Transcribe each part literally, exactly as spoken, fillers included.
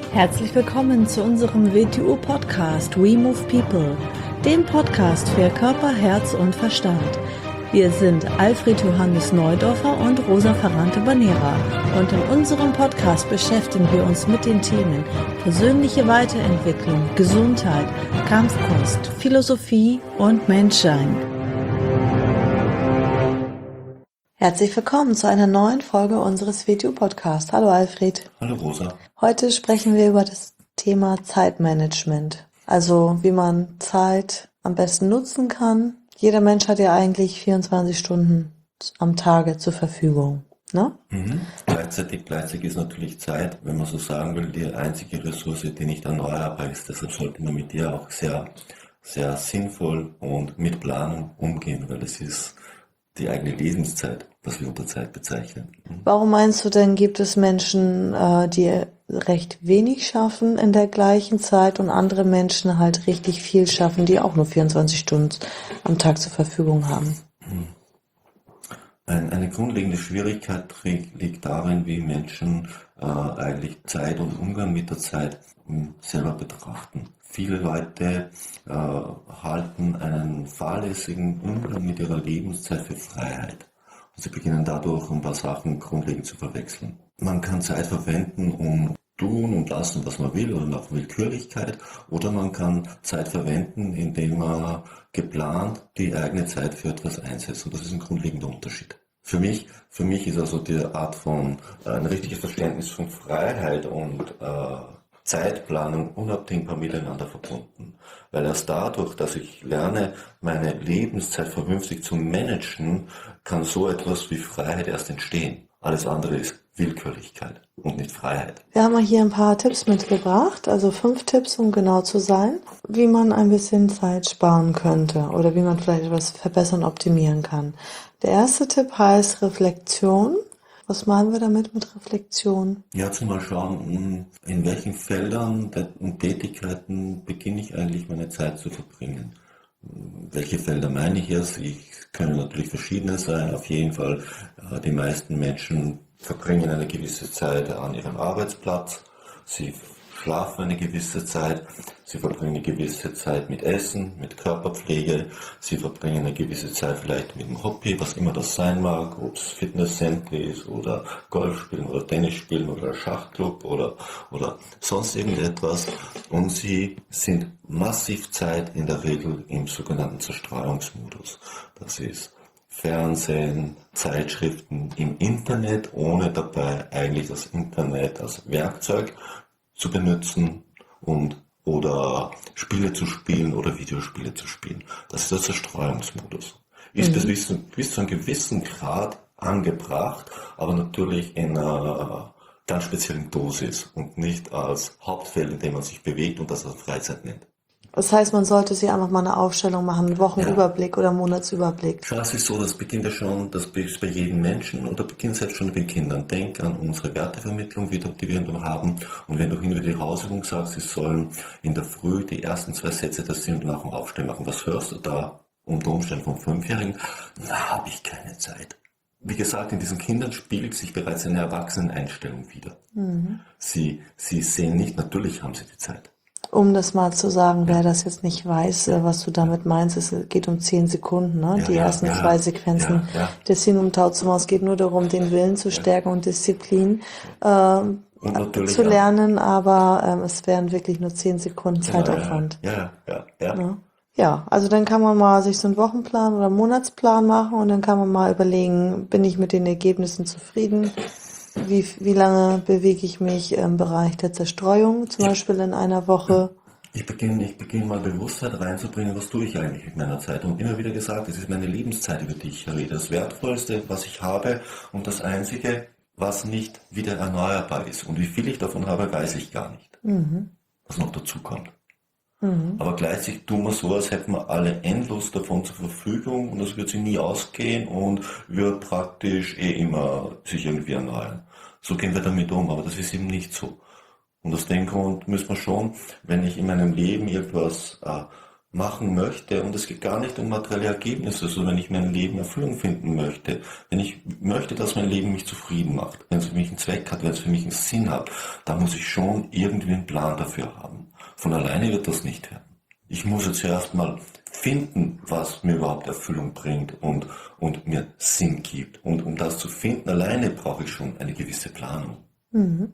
Herzlich willkommen zu unserem W T U-Podcast We Move People, dem Podcast für Körper, Herz und Verstand. Wir sind Alfred Johannes Neudorfer und Rosa Ferrante-Banera und in unserem Podcast beschäftigen wir uns mit den Themen persönliche Weiterentwicklung, Gesundheit, Kampfkunst, Philosophie und Menschsein. Herzlich willkommen zu einer neuen Folge unseres W T U-Podcasts. Hallo Alfred. Hallo Rosa. Heute sprechen wir über das Thema Zeitmanagement, also wie man Zeit am besten nutzen kann. Jeder Mensch hat ja eigentlich vierundzwanzig Stunden am Tage zur Verfügung, ne? Mhm. Gleichzeitig, gleichzeitig ist natürlich Zeit, wenn man so sagen will, die einzige Ressource, die nicht erneuerbar ist. Deshalb sollte man mit ihr auch sehr, sehr sinnvoll und mit Planung umgehen, weil es ist die eigene Lebenszeit, was wir unter Zeit bezeichnen. Mhm. Warum meinst du denn, gibt es Menschen, äh, die recht wenig schaffen in der gleichen Zeit und andere Menschen halt richtig viel schaffen, die auch nur vierundzwanzig Stunden am Tag zur Verfügung haben? Ein, eine grundlegende Schwierigkeit liegt darin, wie Menschen äh, eigentlich Zeit und Umgang mit der Zeit mh, selber betrachten. Viele Leute äh, halten einen fahrlässigen Umgang mit ihrer Lebenszeit für Freiheit. Und sie beginnen dadurch ein paar Sachen grundlegend zu verwechseln. Man kann Zeit verwenden, um tun und lassen, was man will, oder nach Willkürlichkeit, oder man kann Zeit verwenden, indem man geplant die eigene Zeit für etwas einsetzt. Und das ist ein grundlegender Unterschied. Für mich, für mich ist also die Art von, äh, ein richtiges Verständnis von Freiheit und äh, Zeitplanung unabdingbar miteinander verbunden. Weil erst dadurch, dass ich lerne, meine Lebenszeit vernünftig zu managen, kann so etwas wie Freiheit erst entstehen. Alles andere ist Willkürlichkeit und nicht Freiheit. Wir haben hier ein paar Tipps mitgebracht, also fünf Tipps, um genau zu sein, wie man ein bisschen Zeit sparen könnte oder wie man vielleicht etwas verbessern, optimieren kann. Der erste Tipp heißt Reflexion. Was meinen wir damit mit Reflexion? Ja, zum mal schauen, in welchen Feldern und Tätigkeiten beginne ich eigentlich meine Zeit zu verbringen. Welche Felder meine ich jetzt? Ich können natürlich verschiedene sein. Auf jeden Fall, die meisten Menschen verbringen eine gewisse Zeit an ihrem Arbeitsplatz. Sie schlafen eine gewisse Zeit. Sie verbringen eine gewisse Zeit mit Essen, mit Körperpflege. Sie verbringen eine gewisse Zeit vielleicht mit dem Hobby, was immer das sein mag, ob es Fitnesscenter ist oder Golf spielen oder Tennis spielen oder Schachclub oder, oder sonst irgendetwas. Und sie sind massiv Zeit in der Regel im sogenannten Zerstreuungsmodus. Das ist Fernsehen, Zeitschriften im Internet, ohne dabei eigentlich das Internet als Werkzeug zu benutzen und oder Spiele zu spielen oder Videospiele zu spielen. Das ist der Zerstreuungsmodus. Ist mhm. bis, bis zu einem gewissen Grad angebracht, aber natürlich in einer ganz speziellen Dosis und nicht als Hauptfeld, in dem man sich bewegt und das als Freizeit nennt. Das heißt, man sollte sich einfach mal eine Aufstellung machen, einen Wochenüberblick ja. oder Monatsüberblick. Schau, es ist so, das beginnt ja schon, das ist bei jedem Menschen und da beginnt es jetzt schon bei Kindern. Denk an unsere Wertevermittlung, die wir dann haben. Und wenn du hin über die Hausübung sagst, sie sollen in der Früh die ersten zwei Sätze der Sinn und nach dem Aufstehen machen. Was hörst du da unter Umständen vom Fünfjährigen? Na, habe ich keine Zeit. Wie gesagt, in diesen Kindern spiegelt sich bereits eine Erwachseneneinstellung wider. Mhm. Sie, sie sehen nicht, natürlich haben sie die Zeit. Um das mal zu sagen, wer das jetzt nicht weiß, was du damit meinst, es geht um zehn Sekunden, ne? Ja, die ja, ersten ja, zwei Sequenzen ja, ja. des Sin- und Tauzuma. Es geht nur darum, den Willen zu stärken und Disziplin äh, und zu lernen, ja. aber ähm, es wären wirklich nur zehn Sekunden Genau, Zeitaufwand. Ja, ja, ja, ja. Ja. Ja, also dann kann man mal sich so einen Wochenplan oder einen Monatsplan machen und dann kann man mal überlegen, bin ich mit den Ergebnissen zufrieden? Wie, wie lange bewege ich mich im Bereich der Zerstreuung, zum Beispiel in einer Woche? Ich beginne, ich beginne mal Bewusstheit reinzubringen, was tue ich eigentlich mit meiner Zeit. Und immer wieder gesagt, es ist meine Lebenszeit, über die ich rede. Das Wertvollste, was ich habe und das Einzige, was nicht wieder erneuerbar ist. Und wie viel ich davon habe, weiß ich gar nicht, mhm. was noch dazu kommt. Mhm. Aber gleichzeitig tun wir so, als hätten wir alle endlos davon zur Verfügung und das wird sich nie ausgehen und wird praktisch eh immer sich irgendwie erneuern. So gehen wir damit um, aber das ist eben nicht so. Und aus dem Grund müssen wir schon, wenn ich in meinem Leben irgendwas äh, machen möchte, und es geht gar nicht um materielle Ergebnisse, so wenn ich mein Leben Erfüllung finden möchte, wenn ich möchte, dass mein Leben mich zufrieden macht, wenn es für mich einen Zweck hat, wenn es für mich einen Sinn hat, dann muss ich schon irgendwie einen Plan dafür haben. Von alleine wird das nicht werden. Ich muss jetzt zuerst mal finden, was mir überhaupt Erfüllung bringt und, und mir Sinn gibt. Und um das zu finden, alleine brauche ich schon eine gewisse Planung. Mhm.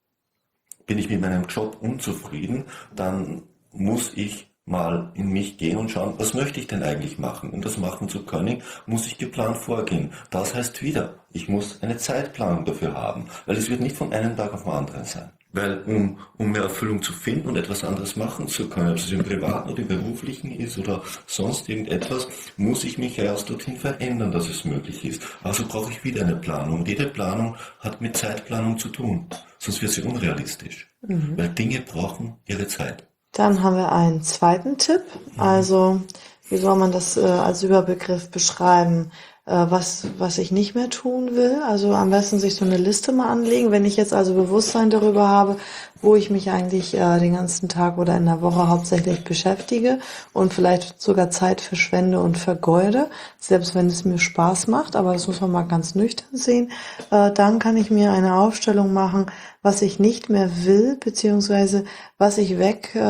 Bin ich mit meinem Job unzufrieden, dann muss ich mal in mich gehen und schauen, was möchte ich denn eigentlich machen? Um das machen zu können, muss ich geplant vorgehen. Das heißt wieder, ich muss eine Zeitplanung dafür haben, weil es wird nicht von einem Tag auf den anderen sein. Weil um, um mehr Erfüllung zu finden und etwas anderes machen zu können, ob es im Privaten oder im Beruflichen ist oder sonst irgendetwas, muss ich mich erst dorthin verändern, dass es möglich ist. Also brauche ich wieder eine Planung. Und jede Planung hat mit Zeitplanung zu tun, sonst wird sie unrealistisch. Mhm. Weil Dinge brauchen ihre Zeit. Dann haben wir einen zweiten Tipp. Also, wie soll man das äh, als Überbegriff beschreiben, äh, was, was ich nicht mehr tun will? Also am besten sich so eine Liste mal anlegen. Wenn ich jetzt also Bewusstsein darüber habe, wo ich mich eigentlich äh, den ganzen Tag oder in der Woche hauptsächlich beschäftige und vielleicht sogar Zeit verschwende und vergeude, selbst wenn es mir Spaß macht, aber das muss man mal ganz nüchtern sehen, äh, dann kann ich mir eine Aufstellung machen, was ich nicht mehr will, beziehungsweise was ich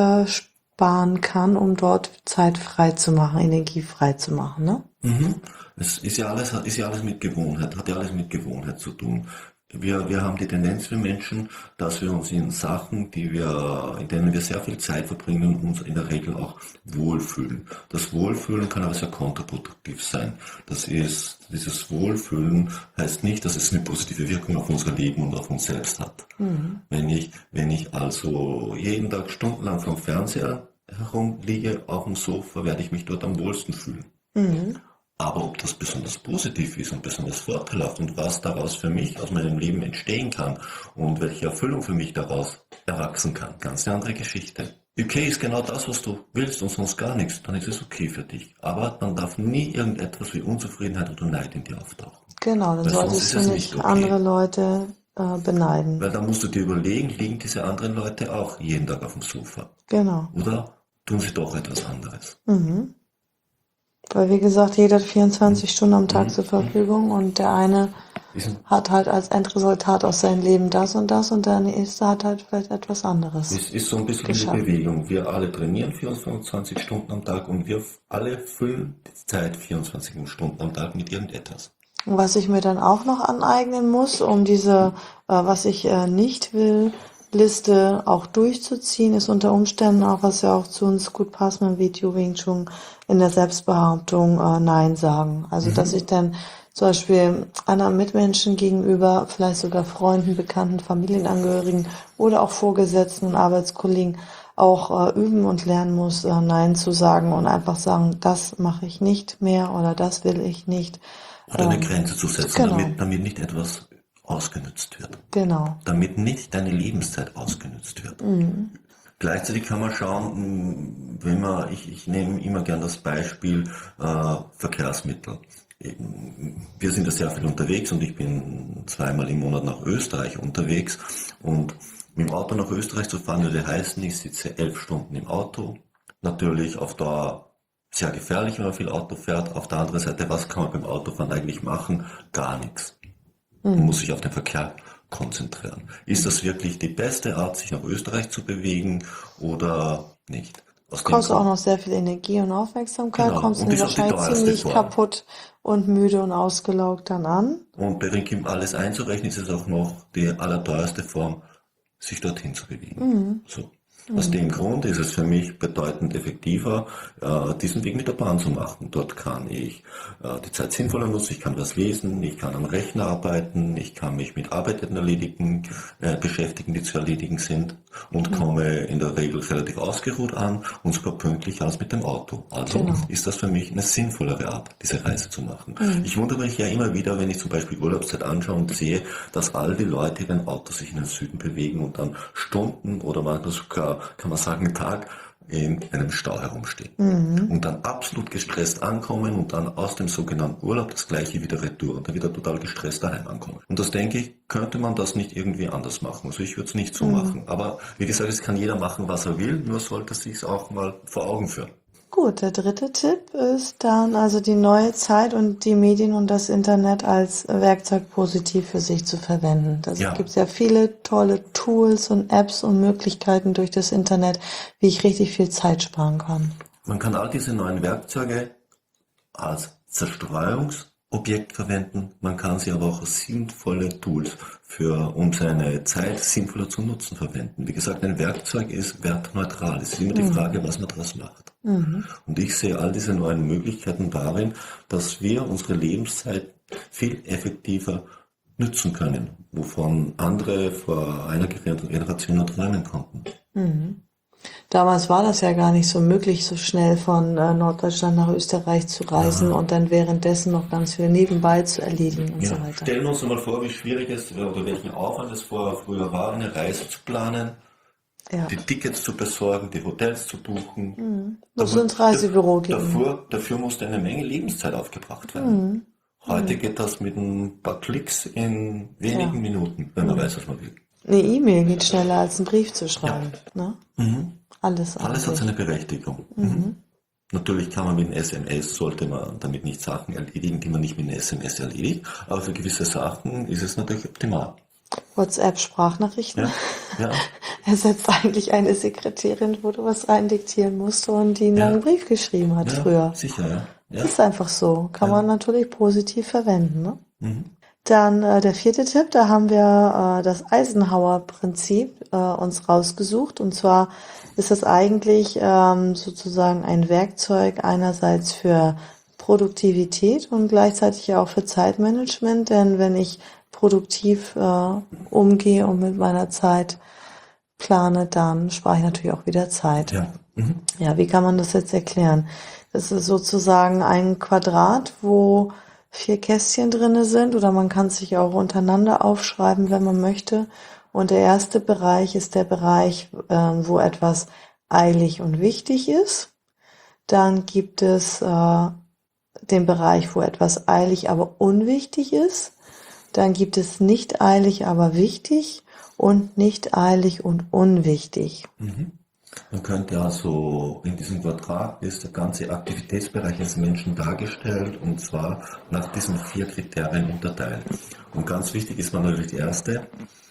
wegsparen äh, kann, um dort Zeit frei zu machen, Energie frei zu machen, ne? Mhm. Es ist ja alles, ist ja alles mit Gewohnheit, hat ja alles mit Gewohnheit zu tun. Wir, wir haben die Tendenz, wir Menschen, dass wir uns in Sachen, die wir, in denen wir sehr viel Zeit verbringen, uns in der Regel auch wohlfühlen. Das Wohlfühlen kann aber sehr kontraproduktiv sein. Das ist, dieses Wohlfühlen heißt nicht, dass es eine positive Wirkung auf unser Leben und auf uns selbst hat. Mhm. Wenn ich, wenn ich also jeden Tag stundenlang vom Fernseher herumliege auf dem Sofa, werde ich mich dort am wohlsten fühlen. Mhm. Aber ob das besonders positiv ist und besonders vorteilhaft und was daraus für mich aus meinem Leben entstehen kann und welche Erfüllung für mich daraus erwachsen kann, ganz eine andere Geschichte. Okay ist genau das, was du willst und sonst gar nichts, dann ist es okay für dich. Aber man darf nie irgendetwas wie Unzufriedenheit oder Neid in dir auftauchen. Genau, dann solltest du nicht okay. andere Leute äh, beneiden. Weil dann musst du dir überlegen, liegen diese anderen Leute auch jeden Tag auf dem Sofa? Genau. Oder tun sie doch etwas anderes? Mhm. Weil, wie gesagt, jeder hat vierundzwanzig Stunden am Tag zur Verfügung und der eine hat halt als Endresultat aus seinem Leben das und das und der nächste hat halt vielleicht etwas anderes. Es ist so ein bisschen die Bewegung. Wir alle trainieren vierundzwanzig Stunden am Tag und wir alle füllen die Zeit vierundzwanzig Stunden am Tag mit irgendetwas. Und was ich mir dann auch noch aneignen muss, um diese, äh, was ich äh, nicht will, Liste auch durchzuziehen, ist unter Umständen auch, was ja auch zu uns gut passt mit dem W T O Wing Chun, in der Selbstbehauptung äh, Nein sagen. Also, mhm. dass ich dann zum Beispiel anderen Mitmenschen gegenüber, vielleicht sogar Freunden, Bekannten, Familienangehörigen oder auch Vorgesetzten und Arbeitskollegen auch äh, üben und lernen muss, äh, Nein zu sagen und einfach sagen, das mache ich nicht mehr oder das will ich nicht. Oder eine ähm, Grenze zu setzen, genau. damit, damit nicht etwas ausgenutzt wird. Genau. Damit nicht deine Lebenszeit ausgenutzt wird. Mhm. Gleichzeitig kann man schauen, wenn man, ich, ich nehme immer gern das Beispiel äh, Verkehrsmittel. Wir sind ja sehr viel unterwegs und ich bin zweimal im Monat nach Österreich unterwegs und mit dem Auto nach Österreich zu fahren würde heißen, ich sitze elf Stunden im Auto. Natürlich auf Dauer sehr gefährlich, wenn man viel Auto fährt. Auf der anderen Seite, was kann man beim Autofahren eigentlich machen? Gar nichts. Man muss sich auf den Verkehr konzentrieren. Ist das wirklich die beste Art, sich nach Österreich zu bewegen oder nicht? Es kostet auch noch sehr viel Energie und Aufmerksamkeit, genau. kommst du wahrscheinlich ziemlich Form. kaputt und müde und ausgelaugt dann an. Und bei Rinkim alles einzurechnen, ist es auch noch die allerteuerste Form, sich dorthin zu bewegen. Mhm. So. Aus dem Grund ist es für mich bedeutend effektiver, äh, diesen Weg mit der Bahn zu machen. Dort kann ich äh, die Zeit sinnvoller nutzen, ich kann was lesen, ich kann am Rechner arbeiten, ich kann mich mit Arbeiten erledigen, äh, beschäftigen, die zu erledigen sind und mhm. komme in der Regel relativ ausgeruht an und sogar pünktlich aus mit dem Auto. Also genau. ist das für mich eine sinnvollere Art, diese Reise zu machen. Mhm. Ich wundere mich ja immer wieder, wenn ich zum Beispiel Urlaubszeit anschaue und sehe, dass all die Leute in den Autos sich in den Süden bewegen und dann Stunden oder manchmal sogar, kann man sagen, Tag in einem Stau herumstehen. Mhm. Und dann absolut gestresst ankommen und dann aus dem sogenannten Urlaub das gleiche wieder retour und dann wieder total gestresst daheim ankommen. Und das denke ich, könnte man das nicht irgendwie anders machen. Also ich würde es nicht so mhm. machen. Aber wie gesagt, es kann jeder machen, was er will, nur sollte es sich auch mal vor Augen führen. Gut, der dritte Tipp ist dann also die neue Zeit und die Medien und das Internet als Werkzeug positiv für sich zu verwenden. Da Ja. gibt es ja viele tolle Tools und Apps und Möglichkeiten durch das Internet, wie ich richtig viel Zeit sparen kann. Man kann all diese neuen Werkzeuge als Zerstreuungsobjekt verwenden, man kann sie aber auch als sinnvolle Tools für, um seine Zeit sinnvoller zu nutzen, verwenden. Wie gesagt, ein Werkzeug ist wertneutral. Es ist immer die Frage, was man daraus macht. Mhm. Und ich sehe all diese neuen Möglichkeiten darin, dass wir unsere Lebenszeit viel effektiver nützen können, wovon andere vor einer Generation nur träumen konnten. Mhm. Damals war das ja gar nicht so möglich, so schnell von äh, Norddeutschland nach Österreich zu reisen Ja. und dann währenddessen noch ganz viel nebenbei zu erledigen und Ja. so weiter. Stellen wir uns einmal vor, wie schwierig es oder welchen Aufwand es vorher früher war, eine Reise zu planen, Ja. die Tickets zu besorgen, die Hotels zu buchen. Mhm. Muss ins Reisebüro gehen. Dafür, dafür musste eine Menge Lebenszeit aufgebracht werden. Mhm. Heute geht das mit ein paar Klicks in wenigen Ja. Minuten, wenn man weiß, was man will. Eine E-Mail geht schneller als einen Brief zu schreiben. Ne? Mhm. Alles Alles hat eigentlich. seine Berechtigung. Mhm. Natürlich kann man mit einem S M S, sollte man damit nicht Sachen erledigen, die man nicht mit einem S M S erledigt, aber für gewisse Sachen ist es natürlich optimal. WhatsApp-Sprachnachrichten Ja, ja, ersetzt eigentlich eine Sekretärin, wo du was reindiktieren musst und die einen Ja. langen Brief geschrieben hat ja früher. sicher, ja. ja. Ist einfach so. Kann Ja. man natürlich positiv verwenden. Ne? Mhm. Dann äh, der vierte Tipp, da haben wir äh, das Eisenhower-Prinzip äh, uns rausgesucht. Und zwar ist das eigentlich ähm, sozusagen ein Werkzeug einerseits für Produktivität und gleichzeitig auch für Zeitmanagement. Denn wenn ich produktiv äh, umgehe und mit meiner Zeit plane, dann spare ich natürlich auch wieder Zeit. Ja. Mhm. Ja, wie kann man das jetzt erklären? Das ist sozusagen ein Quadrat, wo vier Kästchen drinne sind, oder man kann es sich auch untereinander aufschreiben, wenn man möchte. Und der erste Bereich ist der Bereich, äh, wo etwas eilig und wichtig ist. Dann gibt es äh, den Bereich, wo etwas eilig, aber unwichtig ist. Dann gibt es nicht eilig, aber wichtig und nicht eilig und unwichtig. Mhm. Man könnte also in diesem Quadrat ist der ganze Aktivitätsbereich des Menschen dargestellt und zwar nach diesen vier Kriterien unterteilt. Und ganz wichtig ist man natürlich die erste,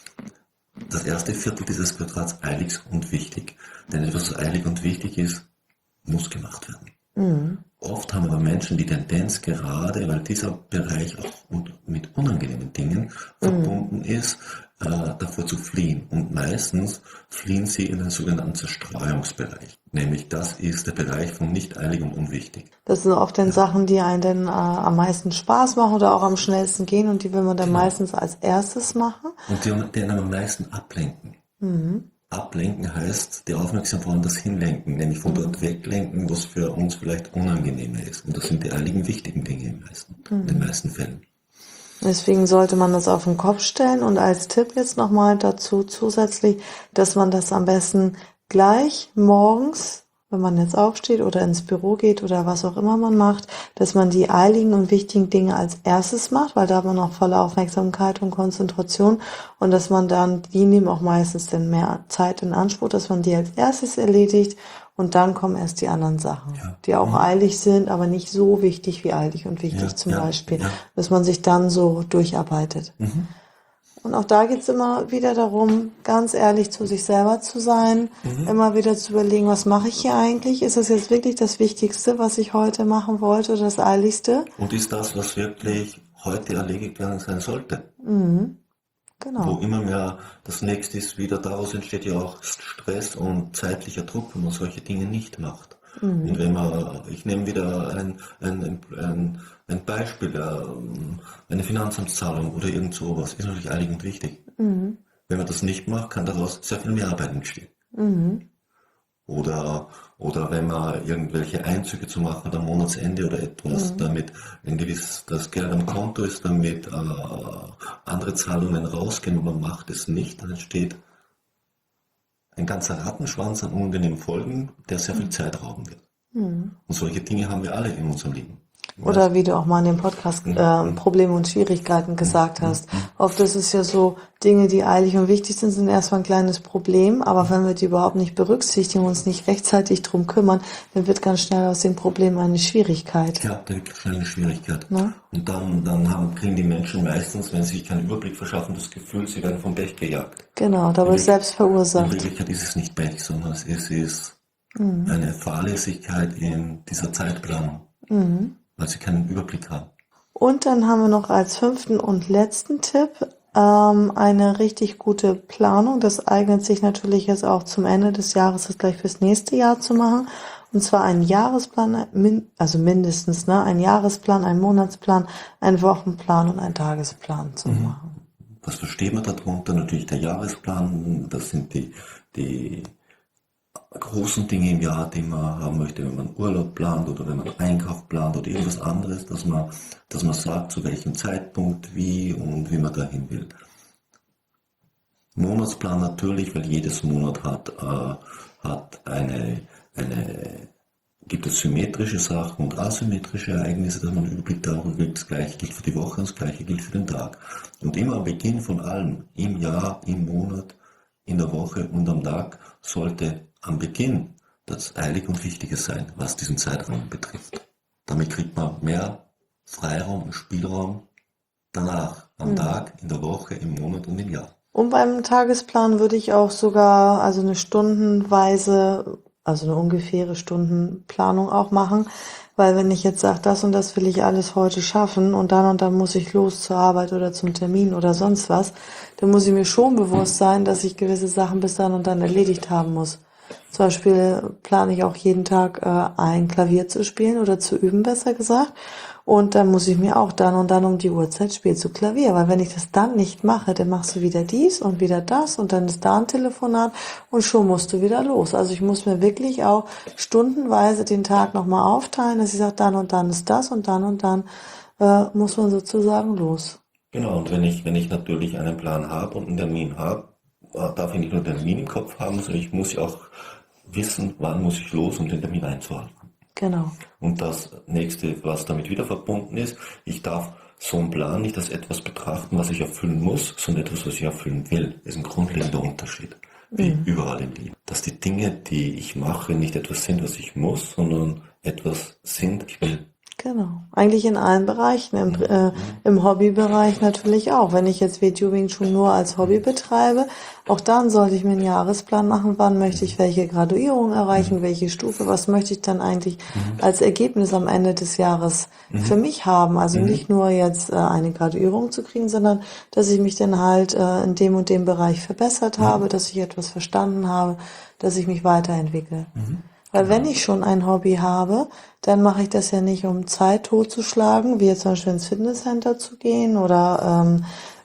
das erste Viertel dieses Quadrats eilig und wichtig. Denn etwas, was eilig und wichtig ist, muss gemacht werden. Mhm. Oft haben aber Menschen die Tendenz, gerade weil dieser Bereich auch mit unangenehmen Dingen verbunden ist, äh, davor zu fliehen. Und meistens fliehen sie in den sogenannten Zerstreuungsbereich. Nämlich das ist der Bereich von nicht eilig und unwichtig. Das sind oft dann Sachen, die einen dann äh, am meisten Spaß machen oder auch am schnellsten gehen und die will man dann Genau. meistens als erstes machen. Und die, die einen am meisten ablenken. Mhm. Ablenken heißt, die Aufmerksamkeit woanders hinlenken, nämlich von dort weglenken, was für uns vielleicht unangenehmer ist. Und das sind die eiligen, wichtigen Dinge im meisten, in den meisten Fällen. Deswegen sollte man das auf den Kopf stellen und als Tipp jetzt nochmal dazu zusätzlich, dass man das am besten gleich morgens, wenn man jetzt aufsteht oder ins Büro geht oder was auch immer man macht, dass man die eiligen und wichtigen Dinge als erstes macht, weil da hat man noch volle Aufmerksamkeit und Konzentration und dass man dann, die nehmen auch meistens dann mehr Zeit in Anspruch, dass man die als erstes erledigt und dann kommen erst die anderen Sachen, Ja. die auch Mhm. eilig sind, aber nicht so wichtig wie eilig und wichtig Ja, zum ja, Beispiel, ja. dass man sich dann so durcharbeitet. Mhm. Und auch da geht's immer wieder darum, ganz ehrlich zu sich selber zu sein, Mhm. immer wieder zu überlegen, was mache ich hier eigentlich? Ist das jetzt wirklich das Wichtigste, was ich heute machen wollte, oder das Eiligste? Und ist das, was wirklich heute erledigt werden sein sollte? Mhm. Wo Genau. immer mehr das nächste ist, wieder daraus entsteht ja auch Stress und zeitlicher Druck, wenn man solche Dinge nicht macht. Mhm. Und wenn man, ich nehme wieder ein, ein, ein, ein Beispiel, ähm, eine Finanzamtszahlung oder irgend sowas, ist natürlich eilig und wichtig. Mhm. Wenn man das nicht macht, kann daraus sehr viel mehr Arbeit entstehen. Mhm. Oder, oder wenn man irgendwelche Einzüge zu machen hat am Monatsende oder etwas, Mhm. damit ein gewiss das Geld am Konto ist, damit äh, andere Zahlungen rausgehen und man macht es nicht, dann entsteht ein ganzer Rattenschwanz an unangenehmen Folgen, der sehr viel Zeit rauben wird. Mhm. Und solche Dinge haben wir alle in unserem Leben. Oder wie du auch mal in dem Podcast äh, Probleme und Schwierigkeiten gesagt hast. Oft ist es ja so, Dinge, die eilig und wichtig sind, sind erstmal ein kleines Problem, aber wenn wir die überhaupt nicht berücksichtigen und uns nicht rechtzeitig drum kümmern, dann wird ganz schnell aus dem Problem eine Schwierigkeit. Ja, dann wird schnell eine Schwierigkeit. Ne? Und dann, dann haben, kriegen die Menschen meistens, wenn sie sich keinen Überblick verschaffen, das Gefühl, sie werden vom Pech gejagt. Genau, da wird selbst verursacht. In Wirklichkeit ist es nicht Pech, sondern es ist mhm. eine Fahrlässigkeit in dieser Zeitplanung. Mhm. Weil sie keinen Überblick haben. Und dann haben wir noch als fünften und letzten Tipp ähm, eine richtig gute Planung. Das eignet sich natürlich jetzt auch zum Ende des Jahres, das gleich fürs nächste Jahr zu machen. Und zwar einen Jahresplan, also mindestens, ne, einen Jahresplan, einen Monatsplan, einen Wochenplan und einen Tagesplan zu mhm. machen. Was versteht man darunter? Natürlich der Jahresplan, das sind die, die großen Dinge im Jahr, die man haben möchte, wenn man Urlaub plant oder wenn man Einkauf plant oder irgendwas anderes, dass man, dass man sagt, zu welchem Zeitpunkt, wie und wie man dahin will. Monatsplan natürlich, weil jedes Monat hat, äh, hat eine, eine, gibt es symmetrische Sachen und asymmetrische Ereignisse, dass man einen Überblick darüber gibt. Das gleiche gilt für die Woche und das gleiche gilt für den Tag. Und immer am Beginn von allem, im Jahr, im Monat, in der Woche und am Tag, sollte am Beginn das Heilige und Wichtige sein, was diesen Zeitraum betrifft. Damit kriegt man mehr Freiraum und Spielraum danach, am mhm. Tag, in der Woche, im Monat und im Jahr. Und beim Tagesplan würde ich auch sogar also eine stundenweise, also eine ungefähre Stundenplanung auch machen, weil wenn ich jetzt sage, das und das will ich alles heute schaffen und dann und dann muss ich los zur Arbeit oder zum Termin oder sonst was, dann muss ich mir schon bewusst sein, dass ich gewisse Sachen bis dann und dann erledigt haben muss. Zum Beispiel plane ich auch jeden Tag äh, ein Klavier zu spielen oder zu üben, besser gesagt. Und dann muss ich mir auch dann und dann um die Uhrzeit spielst du Klavier. Weil wenn ich das dann nicht mache, dann machst du wieder dies und wieder das und dann ist da ein Telefonat und schon musst du wieder los. Also ich muss mir wirklich auch stundenweise den Tag nochmal aufteilen, dass ich sage, dann und dann ist das und dann und dann äh, muss man sozusagen los. Genau, und wenn ich, wenn ich natürlich einen Plan habe und einen Termin habe, darf ich nicht nur den Termin im Kopf haben, sondern ich muss ja auch wissen, wann muss ich los, um den Termin einzuhalten. Genau. Und das nächste, was damit wieder verbunden ist, ich darf so einen Plan nicht als etwas betrachten, was ich erfüllen muss, sondern etwas, was ich erfüllen will. Das ist ein grundlegender Unterschied, wie mhm. überall im Leben. Dass die Dinge, die ich mache, nicht etwas sind, was ich muss, sondern etwas sind, ich will. Genau, eigentlich in allen Bereichen, im, äh, im Hobbybereich natürlich auch. Wenn ich jetzt Video Wing Chun nur als Hobby betreibe, auch dann sollte ich mir einen Jahresplan machen, wann möchte ich welche Graduierung erreichen, welche Stufe, was möchte ich dann eigentlich als Ergebnis am Ende des Jahres für mich haben. Also nicht nur jetzt äh, eine Graduierung zu kriegen, sondern dass ich mich dann halt äh, in dem und dem Bereich verbessert habe, dass ich etwas verstanden habe, dass ich mich weiterentwickle. Mhm. Weil wenn ich schon ein Hobby habe, dann mache ich das ja nicht, um Zeit totzuschlagen, wie jetzt zum Beispiel ins Fitnesscenter zu gehen oder ähm,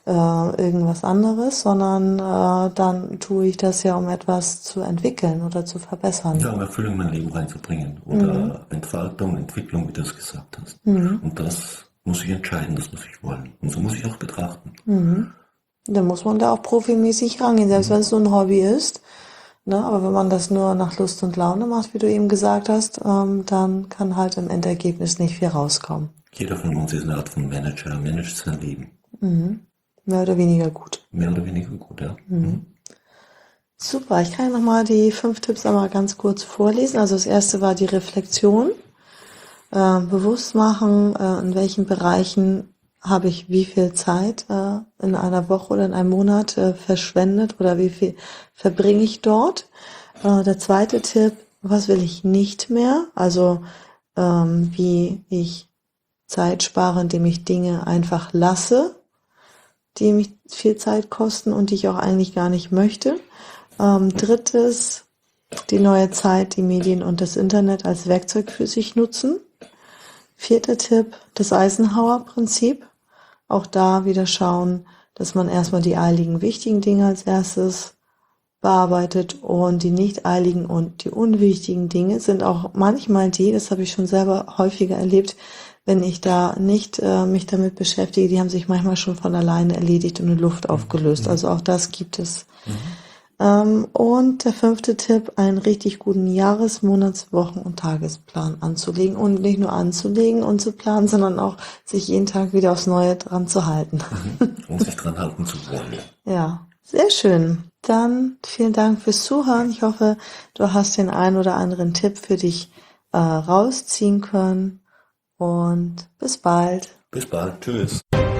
äh, irgendwas anderes, sondern äh, dann tue ich das ja, um etwas zu entwickeln oder zu verbessern. Ja, um Erfüllung in mein Leben reinzubringen oder mhm. Entfaltung, Entwicklung, wie du es gesagt hast. Mhm. Und das muss ich entscheiden, das muss ich wollen. Und so muss ich auch betrachten. Mhm. Dann muss man da auch profimäßig rangehen, selbst mhm. wenn es so ein Hobby ist. Ne, aber wenn man das nur nach Lust und Laune macht, wie du eben gesagt hast, ähm, dann kann halt im Endergebnis nicht viel rauskommen. Jeder von uns ist eine Art von Manager, er managt sein Leben. Mhm. Mehr oder weniger gut. Mehr oder weniger gut, ja. Mhm. Mhm. Super, ich kann nochmal die fünf Tipps einmal ganz kurz vorlesen. Also das erste war die Reflexion. Äh, bewusst machen, äh, in welchen Bereichen habe ich wie viel Zeit äh, in einer Woche oder in einem Monat äh, verschwendet oder wie viel verbringe ich dort. Äh, der zweite Tipp, was will ich nicht mehr? Also ähm, wie ich Zeit spare, indem ich Dinge einfach lasse, die mich viel Zeit kosten und die ich auch eigentlich gar nicht möchte. Ähm, drittes, die neue Zeit, die Medien und das Internet als Werkzeug für sich nutzen. Vierter Tipp, das Eisenhower-Prinzip. Auch da wieder schauen, dass man erstmal die eiligen, wichtigen Dinge als erstes bearbeitet und die nicht eiligen und die unwichtigen Dinge sind auch manchmal die, das habe ich schon selber häufiger erlebt, wenn ich da nicht äh, mich damit beschäftige, die haben sich manchmal schon von alleine erledigt und in Luft aufgelöst. Also auch das gibt es. Mhm. Ähm, und der fünfte Tipp, einen richtig guten Jahres-, Monats-, Wochen- und Tagesplan anzulegen und nicht nur anzulegen und zu planen, sondern auch sich jeden Tag wieder aufs Neue dran zu halten. Mhm. Und sich dran halten zu wollen. Ja, sehr schön. Dann vielen Dank fürs Zuhören. Ich hoffe, du hast den einen oder anderen Tipp für dich äh, rausziehen können und bis bald. Bis bald. Tschüss.